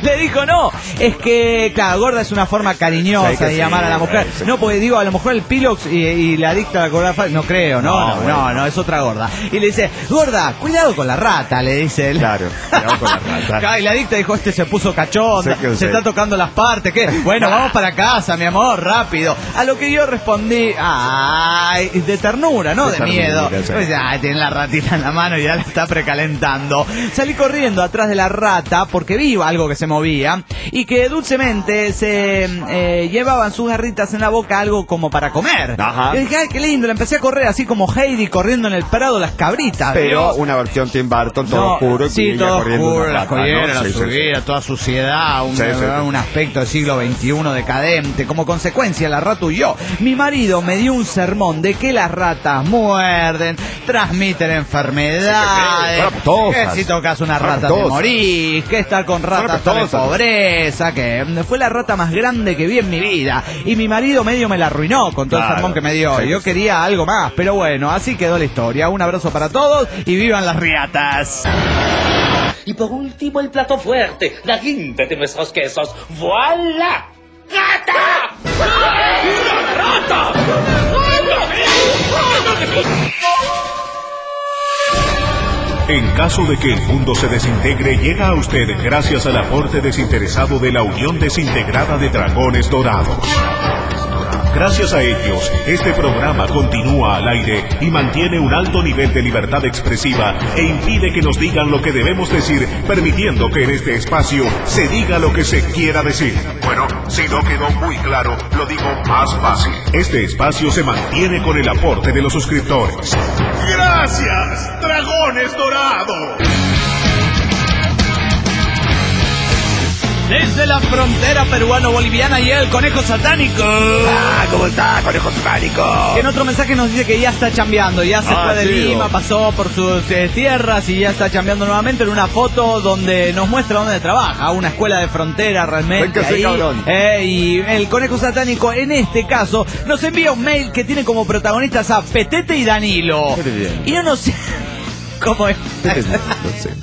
Speaker 1: Le dijo, no, es que, claro, gorda es una forma cariñosa de llamar a la mujer. Sí. No, porque digo, a lo mejor el Pilox y la adicta a la gorda, no creo, no, es otra gorda. Y le dice, gorda, cuidado con la rata, le dice él.
Speaker 5: Claro, cuidado con la rata.
Speaker 1: Y la adicta dijo, se puso cachonda, se está tocando las partes, ¿qué? Bueno, vamos para casa, mi amor, rápido. A lo que yo respondí, ay, de ternura, no de miedo. Pues, tiene la ratita en la mano y ya la está precalentando. Salí corriendo atrás de la rata porque vi algo que se movía y que dulcemente se llevaban sus garritas en la boca, algo como para comer.
Speaker 5: Ajá.
Speaker 1: Y dije, ay, qué lindo, le empecé a correr así como Heidi corriendo en el prado las cabritas.
Speaker 5: Pero una versión Tim Burton, todo oscuro.
Speaker 1: Sí, todo oscuro, la collera, la subida, toda suciedad, un aspecto del siglo XXI decadente. Como consecuencia, la rata huyó. Mi marido me dio un sermón de que las ratas muerden, transmiten enfermedades, que si tocas una rata te morís, que estar con ratas de pobreza, que fue la rata más grande que vi en mi vida. Y mi marido medio me la arruinó con todo el sermón que me dio. Yo quería algo más, pero bueno, así quedó la historia. Un abrazo para todos y vivan las riatas.
Speaker 7: Y por último, el plato fuerte, la guinda de nuestros quesos. ¡Voilá! ¡Rata! ¡Una rata!
Speaker 2: En caso de que el mundo se desintegre, llega a usted gracias al aporte desinteresado de la Unión Desintegrada de Dragones Dorados. Gracias a ellos, este programa continúa al aire y mantiene un alto nivel de libertad expresiva e impide que nos digan lo que debemos decir, permitiendo que en este espacio se diga lo que se quiera decir. Bueno, si no quedó muy claro, lo digo más fácil. Este espacio se mantiene con el aporte de los suscriptores. ¡Gracias, Dragones Dorados!
Speaker 1: Desde la frontera peruano-boliviana y el Conejo Satánico.
Speaker 5: ¿Cómo está, Conejo Satánico?
Speaker 1: En otro mensaje nos dice que ya está chambeando, ya se fue de Lima, pasó por sus tierras y ya está chambeando nuevamente en una foto donde nos muestra dónde trabaja, una escuela de frontera realmente. Y el Conejo Satánico en este caso nos envía un mail que tiene como protagonistas a Petete y Danilo. Y yo no sé cómo es.
Speaker 5: No sé.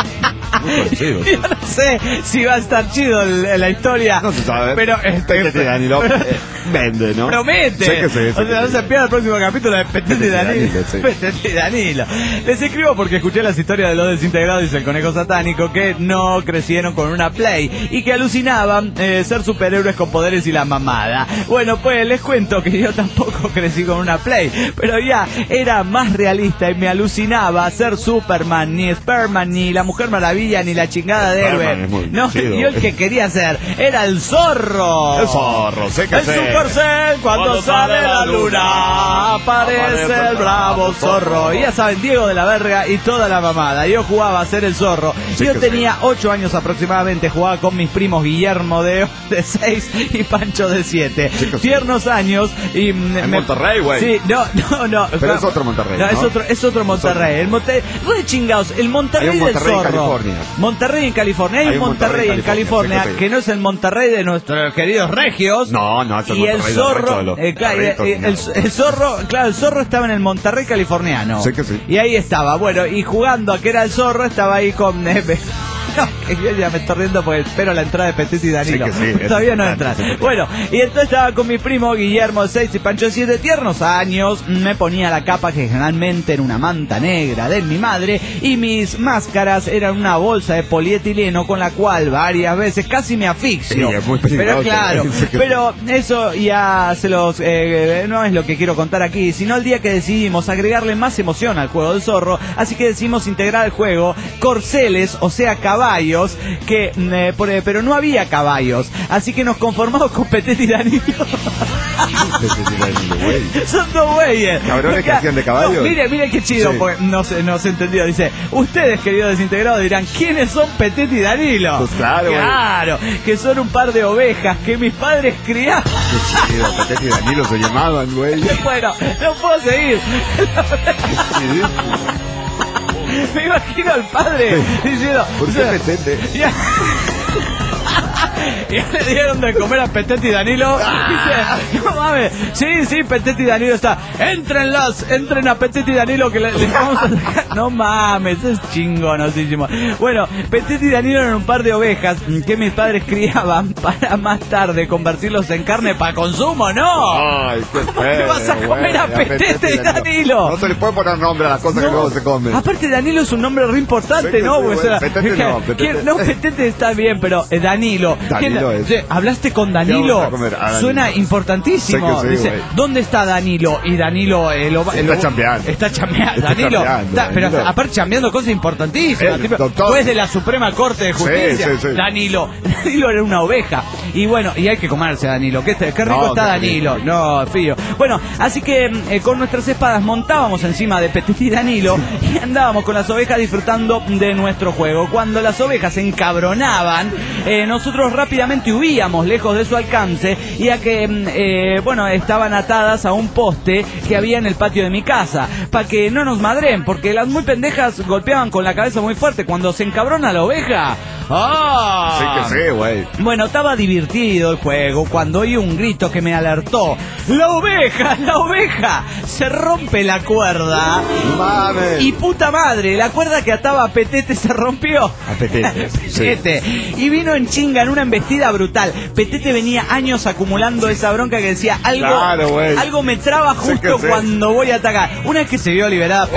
Speaker 1: Yo no sé si va a estar chido la historia.
Speaker 5: No se sabe.
Speaker 1: Pero
Speaker 5: Danilo vende, ¿no?
Speaker 1: Promete.
Speaker 5: Sé que sí,
Speaker 1: o sea, no se pierda el próximo capítulo de Petete y Danilo. Petete y Danilo. Les escribo porque escuché las historias de los desintegrados, dice el Conejo Satánico, que no crecieron con una Play y que alucinaban ser superhéroes con poderes y la mamada. Bueno, pues les cuento que yo tampoco crecí con una Play, pero ya era más realista y me alucinaba ser Superman, ni Spiderman, ni la Mujer Maravilla, ni la chingada de héroe. No, yo el que quería ser era el zorro.
Speaker 5: El zorro, sé que sé.
Speaker 1: Supercell, cuando sale la luna, aparece el bravo zorro. Y ya saben, Diego de la Verga y toda la mamada. Yo jugaba a ser el zorro. Yo tenía 8 años aproximadamente, jugaba con mis primos Guillermo de 6 y Pancho de 7. Tiernos años. Y
Speaker 5: en Monterrey, güey.
Speaker 1: Sí, no.
Speaker 5: Pero es otro Monterrey, ¿no?
Speaker 1: Es otro Monterrey. El Monterrey, chingados, el Monterrey del zorro. Monterrey en California. Hay un Monterrey en California que no es el Monterrey de nuestros queridos regios.
Speaker 5: No, es el
Speaker 1: y el zorro, el zorro, claro, el zorro estaba en el Monterrey californiano.
Speaker 5: Sé que sí.
Speaker 1: Y ahí estaba, bueno, y jugando a que era el zorro, estaba ahí con No, que yo ya me estoy riendo porque espero la entrada de Petete y Danilo.
Speaker 5: Sí,
Speaker 1: todavía no entras. Bueno, y entonces estaba con mi primo Guillermo 6 y Pancho 7, tiernos años. Me ponía la capa que generalmente era una manta negra de mi madre y mis máscaras eran una bolsa de polietileno con la cual varias veces casi me asfixio.
Speaker 5: Sí, es muy peligroso.
Speaker 1: Pero claro, pero eso ya se los... no es lo que quiero contar aquí, sino el día que decidimos agregarle más emoción al juego del zorro, así que decidimos integrar al juego corceles, o sea, caballos, pero no había caballos, así que nos conformamos con Petete y Danilo. Son dos güeyes.
Speaker 5: Cabrones que hacían de caballos.
Speaker 1: No, mire qué chido, sí. Porque no se entendió. Dice, ustedes, queridos desintegrados, dirán, ¿quiénes son Petete y Danilo?
Speaker 5: Pues claro,
Speaker 1: que son un par de ovejas que mis padres criaban.
Speaker 5: Qué chido, Petete y Danilo se llamaban, güey.
Speaker 1: Bueno, no puedo seguir. Me imagino al padre diciendo,
Speaker 5: ¿por qué Petete?
Speaker 1: Y le dieron de comer a Petete y Danilo. Dice, no mames. Sí, Petete y Danilo está. Entren a Petete y Danilo que le vamos a sacar. No mames, es chingonosísimo. Bueno, Petete y Danilo eran un par de ovejas que mis padres criaban para más tarde convertirlos en carne para consumo, ¿no?
Speaker 5: Ay, qué
Speaker 1: ¿Cómo te vas a comer a Petete y Danilo?
Speaker 5: No se le puede poner nombre a las cosas que luego se comen.
Speaker 1: Aparte Danilo es un nombre re importante, ¿no?
Speaker 5: Sí, bueno, Petete no,
Speaker 1: no, Petete está bien, pero Danilo. ¿Hablaste con Danilo? Suena importantísimo.
Speaker 5: Sí,
Speaker 1: dice, ¿dónde está Danilo? Y Danilo
Speaker 5: está chambeando.
Speaker 1: Está chambeando. Danilo. Pero aparte chambeando cosas importantísimas. Juez de la Suprema Corte de Justicia.
Speaker 5: Sí.
Speaker 1: Danilo era una oveja. Y bueno, y hay que comerse a Danilo. Qué rico está Danilo. No, fío. Bueno, así que con nuestras espadas montábamos encima de Petete y Danilo y andábamos con las ovejas disfrutando de nuestro juego. Cuando las ovejas se encabronaban, nosotros rápidamente huíamos lejos de su alcance, ya que, estaban atadas a un poste que había en el patio de mi casa, para que no nos madren, porque las muy pendejas golpeaban con la cabeza muy fuerte. Cuando se encabrona la oveja... ¡Ah!
Speaker 5: Sí, güey.
Speaker 1: Bueno, estaba divertido el juego cuando oí un grito que me alertó. ¡La oveja! Se rompe la cuerda.
Speaker 5: ¡Mames!
Speaker 1: Y puta madre, la cuerda que ataba a Petete se rompió.
Speaker 5: A Petete.
Speaker 1: Petete. Sí. Y vino en chinga en una embestida brutal. Petete venía años acumulando esa bronca que decía, algo me traba justo cuando voy a atacar. Una vez que se vio liberada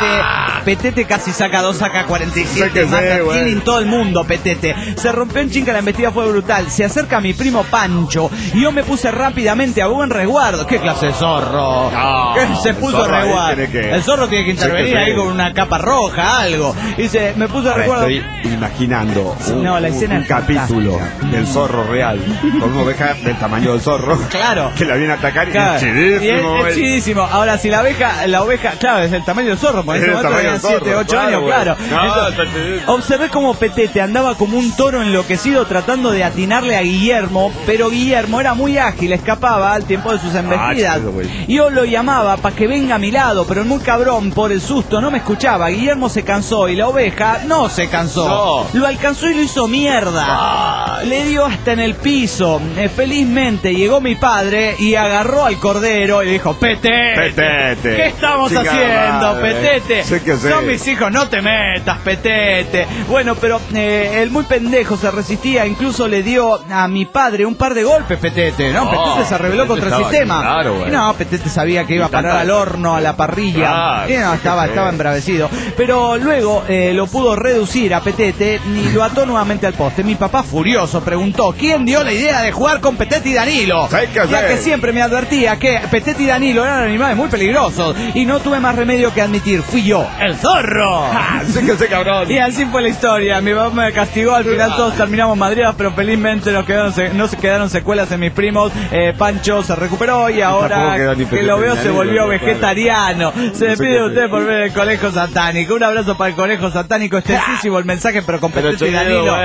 Speaker 1: Petete casi saca 2 AK-47. Mata killing todo el mundo, Petete. Se rompió en chinga, la embestida fue brutal. Se acerca mi primo Pancho y yo me puse rápidamente a buen resguardo. ¿Qué clase de zorro? No, se puso a resguardo. El zorro tiene que intervenir ahí con una capa roja, algo. Y me puso a resguardo.
Speaker 5: Estoy imaginando
Speaker 1: la escena
Speaker 5: un capítulo del zorro real con una oveja del tamaño del zorro.
Speaker 1: Claro.
Speaker 5: Que la viene a atacar y
Speaker 1: es
Speaker 5: chidísimo.
Speaker 1: Es chidísimo. Ahora, si la oveja, claro, es el tamaño del zorro, porque en ese momento tenían 7, 8 años, claro. Observé como Petete andaba como un toro enloquecido tratando de atinarle a Guillermo, pero Guillermo era muy ágil, escapaba al tiempo de sus embestidas. Yo lo llamaba para que venga a mi lado, pero el muy cabrón, por el susto, no me escuchaba. Guillermo se cansó y la oveja no se cansó. Lo alcanzó y lo hizo mierda. Le dio hasta en el piso. Felizmente llegó mi padre y agarró al cordero y dijo, Petete, ¿qué estamos haciendo, Petete? Son mis hijos, no te metas, Petete. Bueno, pero el muy pendejo se resistía, incluso le dio a mi padre un par de golpes, Petete, ¿no? Petete se rebeló contra el sistema.
Speaker 5: Claro,
Speaker 1: no, Petete sabía que iba a parar al horno, a la parrilla. Estaba embravecido. Pero luego lo pudo reducir a Petete y lo ató nuevamente al poste. Mi papá, furioso, preguntó, ¿quién dio la idea de jugar con Petete y Danilo? Ya que siempre me advertía que Petete y Danilo eran animales muy peligrosos y no tuve más remedio que admitir, fui yo, el zorro.
Speaker 5: Cabrón.
Speaker 1: Y así fue la historia. Mi papá me castigó, al final todos terminamos madreados, pero felizmente no se quedaron secuelas en mis primos. Pancho se recuperó y ahora que lo veo se volvió vegetariano. Se despide de usted por ver el Conejo Satánico. Un abrazo para el Conejo Satánico, extensísimo el mensaje, pero con Petete y Danilo.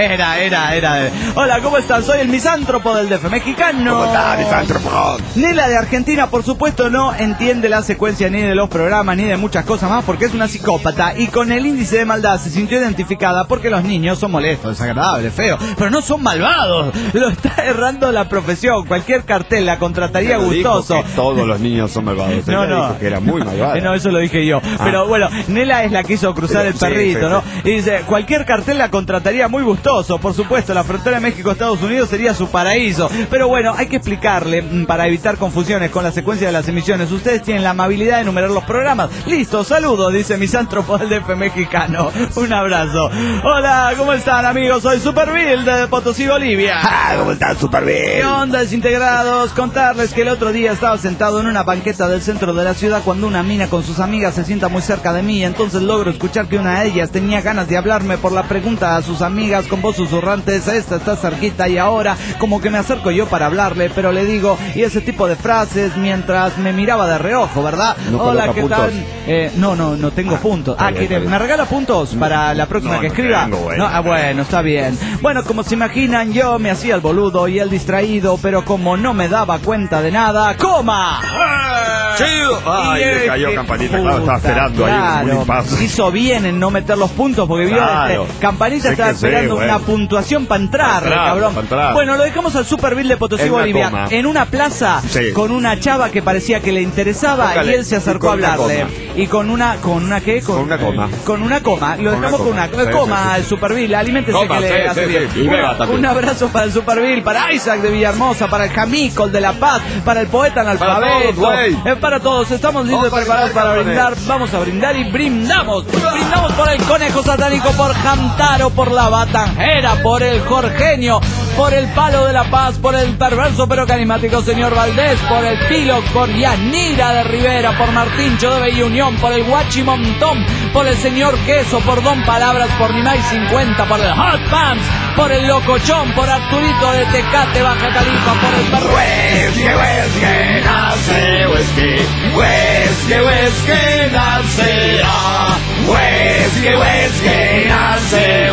Speaker 1: Era. Hola, ¿cómo están? Soy el misántropo del DF mexicano.
Speaker 5: ¿Cómo está, misántropo?
Speaker 1: Nela de Argentina, por supuesto, no entiende la secuencia ni de los programas ni de muchas cosas más porque es una psicópata y con el índice de maldad se sintió identificada porque los niños son molestos, desagradables, feos, pero no son malvados. Lo está errando la profesión. Cualquier cartel la contrataría gustoso.
Speaker 5: Dijo que todos los niños son malvados.
Speaker 1: No.
Speaker 5: Dijo que era muy malvada.
Speaker 1: No, eso lo dije yo. Pero bueno, Nela es la que hizo cruzar el perrito, ¿no? Y dice, cualquier cartel la contrataría muy gustoso. Por supuesto, la frontera de México-Estados Unidos sería su paraíso. Pero bueno, hay que explicarle, para evitar confusiones con la secuencia de las emisiones. Ustedes tienen la amabilidad de enumerar los programas. Listo, saludos, dice misántropo del DF mexicano. Un abrazo. Hola, ¿cómo están, amigos? Soy Super Bill de Potosí, Bolivia.
Speaker 5: ¿Cómo están, Super Bill?
Speaker 1: ¿Qué onda, desintegrados? Contarles que el otro día estaba sentado en una banqueta del centro de la ciudad cuando una mina con sus amigas se sienta muy cerca de mí. Entonces logro escuchar que una de ellas tenía ganas de hablarme por la pregunta a sus amigas con voz susurrante. Esta está cerquita y ahora como que me acerco yo para hablarle, pero le digo, y ese tipo de frases mientras me miraba de reojo, ¿verdad?
Speaker 5: No.
Speaker 1: Hola, ¿qué tal? No tengo puntos. ¿Me regala puntos para la próxima que escriba?
Speaker 5: Tengo,
Speaker 1: bueno, está bien. Bueno, como se imaginan, yo me hacía el boludo y el distraído, pero como no me daba cuenta de nada, ¡coma!
Speaker 5: chido. Ay, le cayó Campanita, claro, estaba esperando ahí un impasse.
Speaker 1: Hizo bien en no meter los puntos porque vio Campanita estaba esperando una puntuación para entrar, cabrón. Bueno, lo dejamos al Superville de Potosí, Bolivia, en una plaza con una chava que parecía que le interesaba y él se acercó a hablarle. Y con una ¿qué? Con una coma. Lo dejamos con una coma al Superville. Aliméntese que le hace bien. Un abrazo para el Superville, para Isaac de Villahermosa, para el Jamicol de La Paz, para el poeta analfabeto, para todos. Estamos listos y preparados para brindar. Vamos a brindar y brindamos por el conejo satánico, por Hamtaro, por la batanjera, por el Jorgenio, por el palo de La Paz, por el perverso pero carismático señor Valdés, por el Pilox, por Yanira de Rivera, por Martincho de Bella Unión, por el Guachimontón, por el señor Queso, por Don Palabras, por Nimay 50, por el Hot Pants, por el Locochón, por Arturito de Tecate, Baja Califa, por el perro.
Speaker 8: Whisky, nace whisky, nace whisky, nace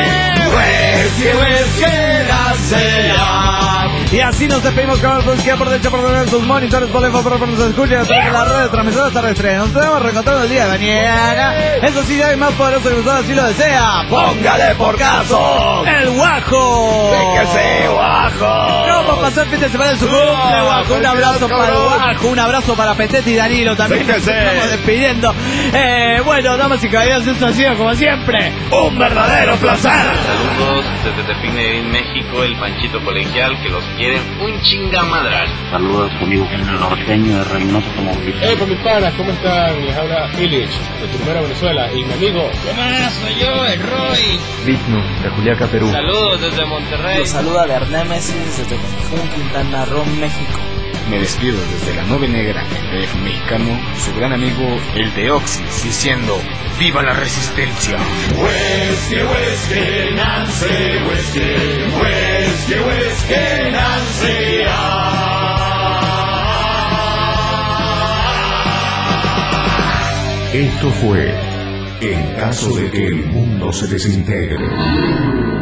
Speaker 8: whisky, nace.
Speaker 1: Y así nos despedimos con el Polskia por derecha, por tener sus monitores, por el por nos escuchan a través de la red de transmisoras terrestres. Nos tenemos reencontrando el día de mañana. Eso sí, hay más poderoso que usted así lo desea.
Speaker 8: Póngale por caso
Speaker 1: el Guajo.
Speaker 8: Fíjese, Guajo.
Speaker 1: No, para pasar fin de semana en su cumple, Guajo. Un abrazo para el Guajo, un abrazo para Petete y Danilo también.
Speaker 8: Fíjese.
Speaker 1: Nos estamos despidiendo. Bueno, damas y caballeros, esto ha sido como siempre
Speaker 8: un verdadero placer.
Speaker 9: Saludos desde Tepine, México, el Panchito Colegial, que los quieren un chingamadral.
Speaker 10: Saludos conmigo, el norteño de Reynoso Automovilista.
Speaker 11: Por mis panas, ¿cómo están? Les habla Illich, de Tucumán, Venezuela, y mi amigo.
Speaker 12: ¿Qué más? Soy yo, el Roy.
Speaker 13: Vigno, de Juliaca, Perú.
Speaker 12: Saludos desde Monterrey.
Speaker 14: Los saluda Bernémesis desde Cancún, Quintana Roo, México.
Speaker 15: Me despido desde la Nube Negra, el DF mexicano, su gran amigo, el de Oxys, diciendo ¡viva la resistencia!
Speaker 8: Whisky, whisky, Nancy, whisky, whisky, whisky, Nancy.
Speaker 2: Esto fue En caso de que el mundo se desintegre.